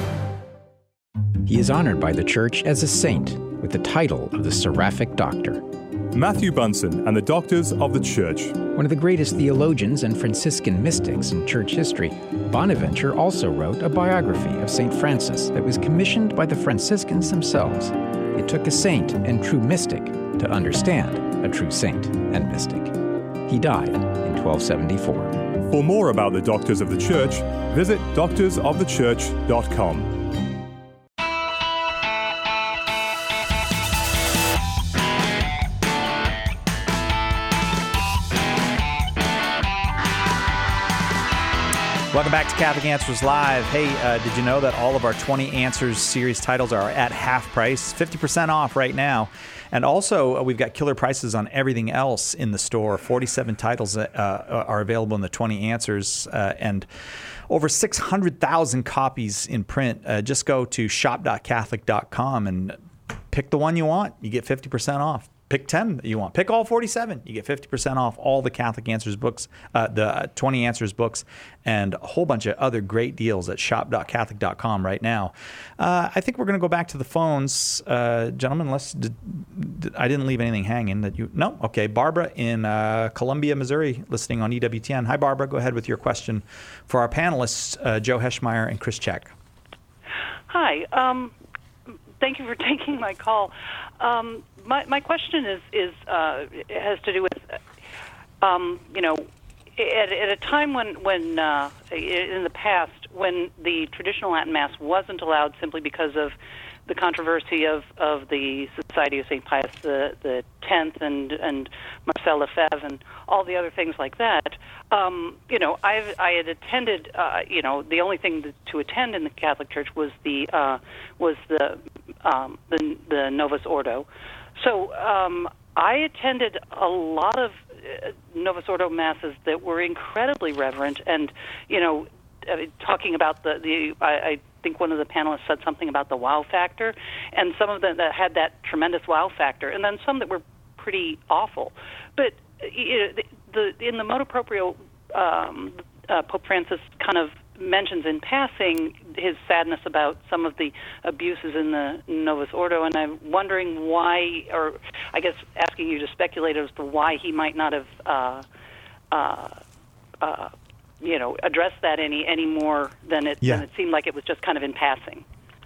He is honored by the Church as a saint with the title of the Seraphic Doctor. Matthew Bunson and the Doctors of the Church. One of the greatest theologians and Franciscan mystics in church history, Bonaventure also wrote a biography of Saint Francis that was commissioned by the Franciscans themselves. It took a saint and true mystic to understand a true saint and mystic. He died in twelve seventy-four. For more about the Doctors of the Church, visit doctors of the church dot com. Welcome back to Catholic Answers Live. Hey, uh, did you know that all of our twenty Answers series titles are at half price, fifty percent off right now? And also, uh, we've got killer prices on everything else in the store. forty-seven titles uh, are available in the twenty Answers, uh, and over six hundred thousand copies in print. Uh, just go to shop dot catholic dot com and pick the one you want. You get fifty percent off. Pick ten that you want. Pick all forty-seven. You get fifty percent off all the Catholic Answers books, uh, the twenty Answers books, and a whole bunch of other great deals at shop dot catholic dot com right now. Uh, I think we're going to go back to the phones. Uh, gentlemen, let's, did, did, I didn't leave anything hanging. That you No? Okay. Barbara in uh, Columbia, Missouri, listening on E W T N. Hi, Barbara. Go ahead with your question for our panelists, uh, Joe Heschmeyer and Chris Check. Hi. Um, thank you for taking my call. Um, my my question is is uh, has to do with um, you know at, at a time when when uh, in the past when the traditional Latin Mass wasn't allowed simply because of the controversy of, of the Society of Saint Pius the the tenth and and Marcel Lefebvre and all the other things like that. Um, you know, I I had attended. Uh, you know, the only thing to, to attend in the Catholic Church was the uh, was the um, the the Novus Ordo. So um, I attended a lot of uh, Novus Ordo masses that were incredibly reverent, and you know, uh, talking about the the I, I think one of the panelists said something about the wow factor, and some of them that had that tremendous wow factor, and then some that were pretty awful. But uh, you know, the, the in the motu proprio, um, uh, Pope Francis kind of mentions in passing his sadness about some of the abuses in the Novus Ordo, and I'm wondering why, or I guess asking you to speculate as to why he might not have, uh, uh, uh, you know, addressed that any any more than it, yeah. than it seemed like it was just kind of in passing.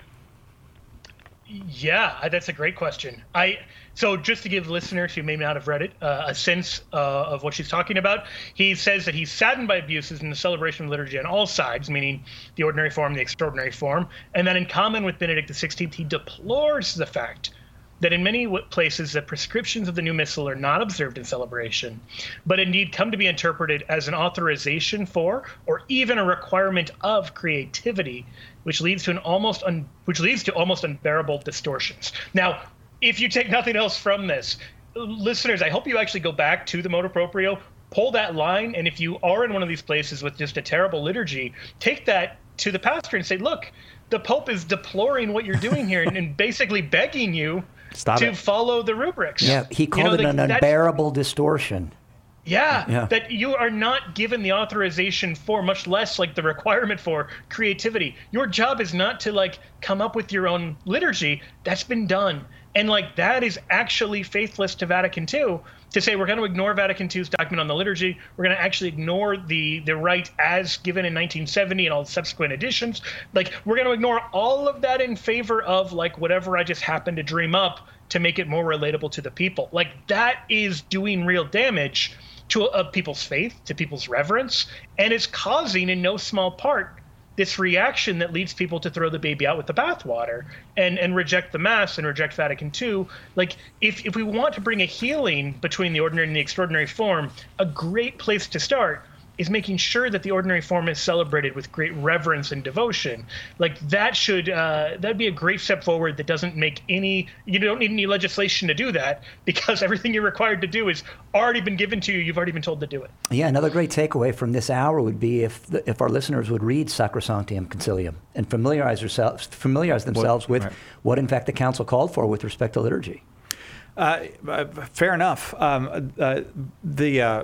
Yeah, that's a great question. I so just to give listeners who may not have read it uh, a sense uh, of what she's talking about, he says that he's saddened by abuses in the celebration of liturgy on all sides, meaning the ordinary form, the extraordinary form, and that in common with Benedict the sixteenth, he deplores the fact that in many places the prescriptions of the new missal are not observed in celebration, but indeed come to be interpreted as an authorization for, or even a requirement of, creativity, which leads to an almost un, which leads to almost unbearable distortions. Now, if you take nothing else from this, listeners, I hope you actually go back to the motu proprio, pull that line, and if you are in one of these places with just a terrible liturgy, take that to the pastor and say, look, the Pope is deploring what you're doing here and, and basically begging you Stop to it. follow the rubrics. Yeah, he called you know, it the, an unbearable distortion. Yeah, Yeah. that you are not given the authorization for, much less like the requirement for, creativity. Your job is not to like come up with your own liturgy. That's been done. And like that is actually faithless to Vatican two to say we're going to ignore Vatican two's document on the liturgy. We're going to actually ignore the, the rite as given in nineteen seventy and all subsequent editions. Like we're going to ignore all of that in favor of like whatever I just happened to dream up to make it more relatable to the people. Like that is doing real damage to uh, people's faith, to people's reverence, and is causing in no small part this reaction that leads people to throw the baby out with the bathwater and, and reject the Mass and reject Vatican two. Like, if, if we want to bring a healing between the ordinary and the extraordinary form, a great place to start is making sure that the ordinary form is celebrated with great reverence and devotion. Like, that should, uh, that'd be a great step forward that doesn't make any, you don't need any legislation to do that because everything you're required to do has already been given to you. You've already been told to do it. Yeah, another great takeaway from this hour would be if the, if our listeners would read Sacrosanctium Concilium and familiarize themselves familiarize themselves What- with right. what, in fact, the Council called for with respect to liturgy. Uh, uh, fair enough. Um, uh, the uh,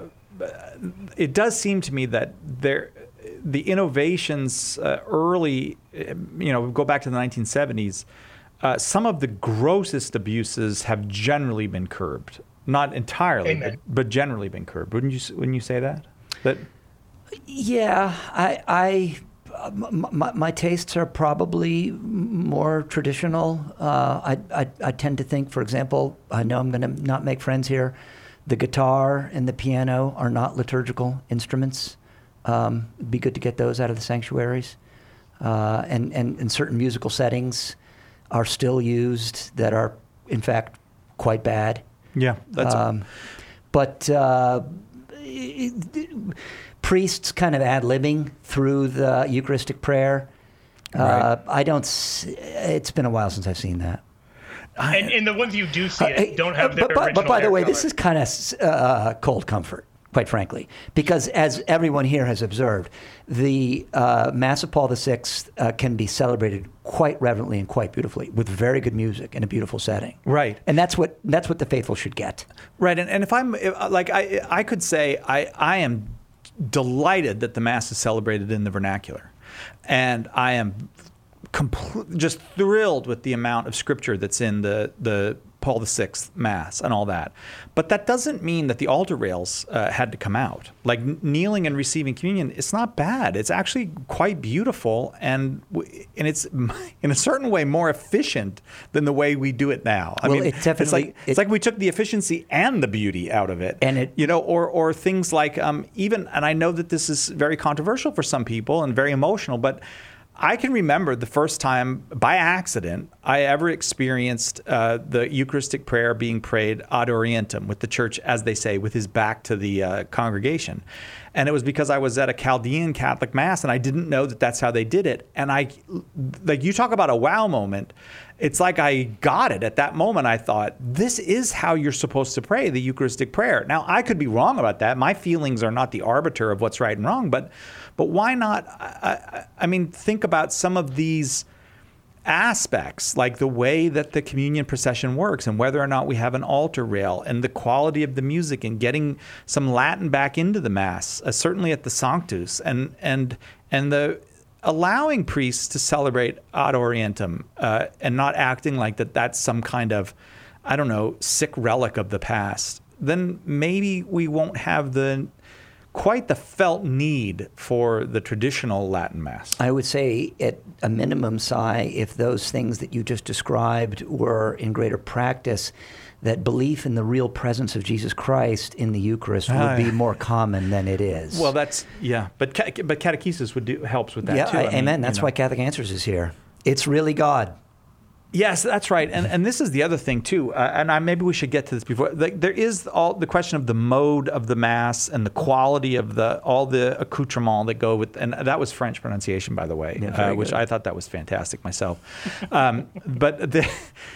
it does seem to me that there, the innovations uh, early, you know, go back to the nineteen seventies. Uh, some of the grossest abuses have generally been curbed. Not entirely, but, but generally been curbed. Wouldn't you? Wouldn't you say that? That. Yeah, I, I my, my tastes are probably more traditional. Uh, I, I I tend to think, for example, I know I'm going to not make friends here. The guitar and the piano are not liturgical instruments. Um, it'd be good to get those out of the sanctuaries. Uh, and, and, and certain musical settings are still used that are, in fact, quite bad. Yeah, that's. Um, but uh, priests kind of ad-libbing through the Eucharistic prayer. Uh, Right. I don't. s- It's been a while since I've seen that. And, and the ones you do see it don't have their but, but, original but by the hair way, color. this is kind of uh, cold comfort, quite frankly, because as everyone here has observed, the uh, Mass of Paul the Sixth uh, can be celebrated quite reverently and quite beautifully with very good music in a beautiful setting. Right. And that's what that's what the faithful should get. Right, and, and if I'm if, like I I could say I I am delighted that the Mass is celebrated in the vernacular, and I am complete, just thrilled with the amount of scripture that's in the the Paul the Sixth Mass and all that. But that doesn't mean that the altar rails uh, had to come out. Like kneeling and receiving communion, it's not bad. It's actually quite beautiful, and w- and it's in a certain way more efficient than the way we do it now. I Well, mean, it definitely- it's like it- it's like we took the efficiency and the beauty out of it. And it, you know, or or things like um, even, and I know that this is very controversial for some people and very emotional, but I can remember the first time by accident I ever experienced uh, the Eucharistic prayer being prayed ad orientem, with the church, as they say, with his back to the uh, congregation. And it was because I was at a Chaldean Catholic Mass and I didn't know that that's how they did it. And I, like, you talk about a wow moment. It's like I got it at that moment. I thought, this is how you're supposed to pray the Eucharistic prayer. Now, I could be wrong about that. My feelings are not the arbiter of what's right and wrong, but but why not? I, I mean, think about some of these aspects, like the way that the communion procession works and whether or not we have an altar rail and the quality of the music and getting some Latin back into the Mass, uh, certainly at the Sanctus, and and and the allowing priests to celebrate ad orientem uh, and not acting like that that's some kind of, I don't know, sick relic of the past, then maybe we won't have the quite the felt need for the traditional Latin Mass. I would say at a minimum, Si, if those things that you just described were in greater practice, that belief in the real presence of Jesus Christ in the Eucharist would Ah, be yeah. more common than it is. Well, that's, yeah, but ca- but catechesis would do, helps with that yeah, too. I- I mean, amen. you That's know. why Catholic Answers is here. It's really God. Yes, that's right. And and this is the other thing too. Uh, and I, maybe we should get to this before. Like, there is all the question of the mode of the Mass and the quality of the all the accoutrements that go with. And that was French pronunciation, by the way, Yeah, very uh, which good. I thought that was fantastic myself. Um, but the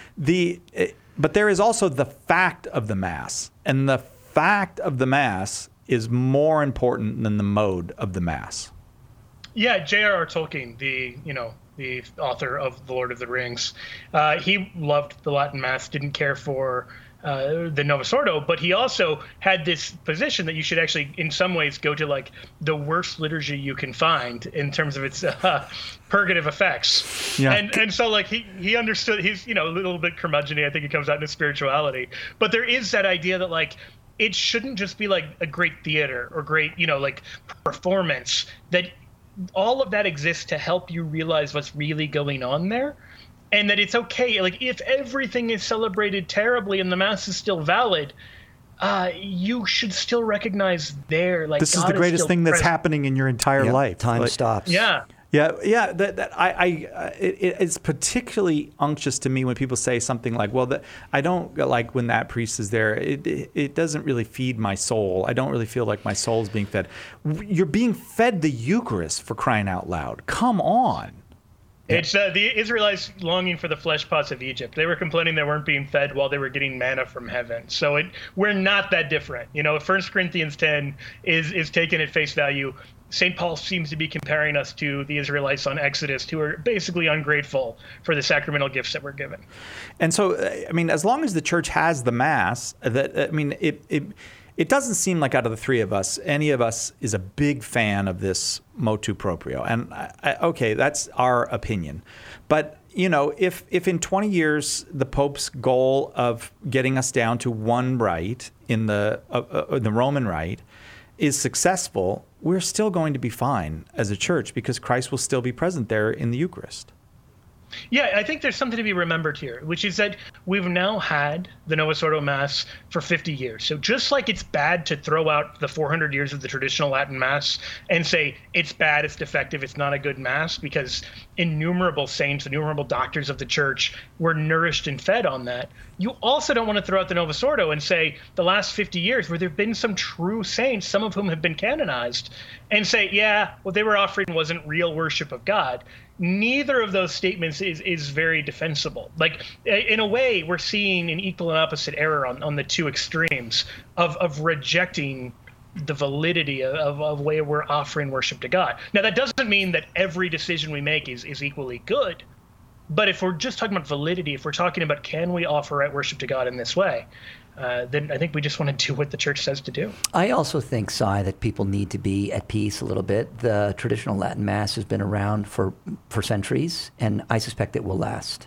the it, but there is also the fact of the Mass, and the fact of the Mass is more important than the mode of the Mass. Yeah, J R R. Tolkien, the you know the author of The Lord of the Rings, uh, he loved the Latin Mass, didn't care for uh, the Novus Ordo, but he also had this position that you should actually, in some ways, go to like the worst liturgy you can find in terms of its uh, purgative effects. Yeah. And and so like he he understood. He's you know a little bit curmudgeon-y. I think he comes out in his spirituality, but there is that idea that like, it shouldn't just be like a great theater or great, you know, like performance, that all of that exists to help you realize what's really going on there, and that it's okay. Like, if everything is celebrated terribly and the Mass is still valid, uh, you should still recognize there, like, This is God the greatest still thing that's present. happening in your entire Yeah, life. time Like- stops. Yeah. Yeah, yeah. That, that I, I uh, it, it's particularly unctuous to me when people say something like, "Well, the, I don't like when that priest is there. It, it it doesn't really feed my soul. I don't really feel like my soul's being fed." You're being fed the Eucharist, for crying out loud. Come on. It's uh, the Israelites longing for the flesh pots of Egypt. They were complaining they weren't being fed while they were getting manna from heaven. So it, we're not that different. You know, First Corinthians ten is is taken at face value. Saint Paul seems to be comparing us to the Israelites on Exodus, who are basically ungrateful for the sacramental gifts that were given. And so, uh, I mean, as long as the church has the Mass, that I mean, it it it doesn't seem like out of the three of us, any of us is a big fan of this motu proprio. And I, I, okay, that's our opinion, but you know, if if in twenty years the Pope's goal of getting us down to one rite in the uh, uh, the Roman rite is successful, we're still going to be fine as a church because Christ will still be present there in the Eucharist. Yeah, I think there's something to be remembered here, which is that we've now had the Novus Ordo Mass for fifty years. So just like it's bad to throw out the four hundred years of the traditional Latin Mass and say it's bad, it's defective, it's not a good Mass, because innumerable saints, innumerable doctors of the Church were nourished and fed on that, you also don't want to throw out the Novus Ordo and say the last fifty years where there have been some true saints, some of whom have been canonized, and say, yeah, what they were offering wasn't real worship of God. Neither of those statements is, is very defensible. Like, in a way, we're seeing an equal and opposite error on, on the two extremes of, of rejecting the validity of, of way we're offering worship to God. Now, that doesn't mean that every decision we make is, is equally good. But if we're just talking about validity, if we're talking about can we offer right worship to God in this way, uh, then I think we just want to do what the Church says to do. I also think, Si, that people need to be at peace a little bit. The traditional Latin Mass has been around for, for centuries, and I suspect it will last.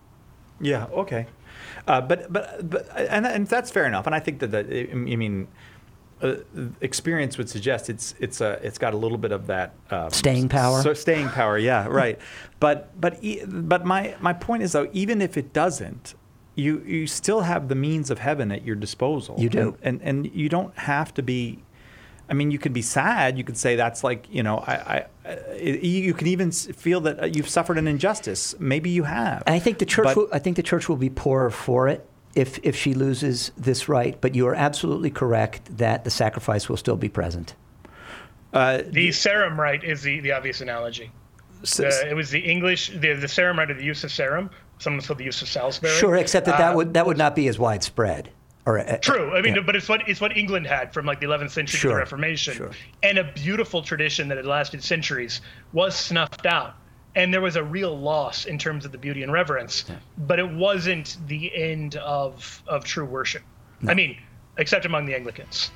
Yeah. Okay. Uh, but but but and and that's fair enough. And I think that that I mean, uh, experience would suggest it's it's a it's got a little bit of that um, Staying power? So staying power. Yeah. Right. but but e- but my my point is, though, even if it doesn't, you you still have the means of heaven at your disposal. You do. And and, and you don't have to be I mean, you could be sad. You could say that's like, you know, I, I, you can even feel that you've suffered an injustice. Maybe you have. I think the church. But, will, I think the church will be poorer for it if if she loses this right. But you are absolutely correct that the sacrifice will still be present. Uh, the serum rite is the, the obvious analogy. The, it was the English, the, the serum rite of the use of serum. Sometimes called the use of Salisbury. Sure, except that that uh, would that would not be as widespread. Or, uh, True. I mean, yeah. but it's what it's what England had from like the eleventh century Sure. to the Reformation, Sure. and a beautiful tradition that had lasted centuries was snuffed out, and there was a real loss in terms of the beauty and reverence. Yeah. But it wasn't the end of of true worship. No. I mean, except among the Anglicans.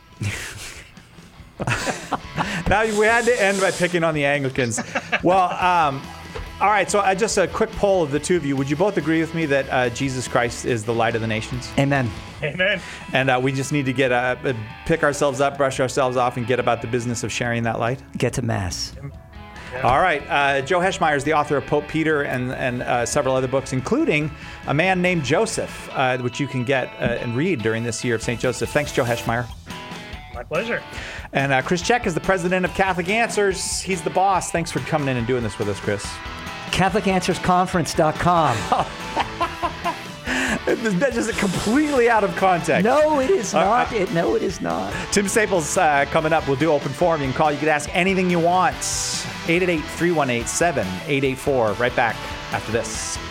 Now we had to end by picking on the Anglicans. Well, um, all right. So uh, just a quick poll of the two of you. Would you both agree with me that uh, Jesus Christ is the light of the nations? Amen. Amen. And uh, we just need to get uh, pick ourselves up, brush ourselves off, and get about the business of sharing that light. Get to Mass. Yeah. All right. Uh, Joe Heschmeyer is the author of Pope Peter and, and uh, several other books, including A Man Named Joseph, uh, which you can get uh, and read during this year of Saint Joseph. Thanks, Joe Heschmeyer. My pleasure. And uh, Chris Check is the president of Catholic Answers. He's the boss. Thanks for coming in and doing this with us, Chris. Catholic Answers Conference dot com. That's just completely out of context. No, it is not. Uh, it, no, it is not. Tim Staples uh, coming up. We'll do open forum. You can call. You can ask anything you want. eight eight eight, three one eight, seven eight eight four. Right back after this.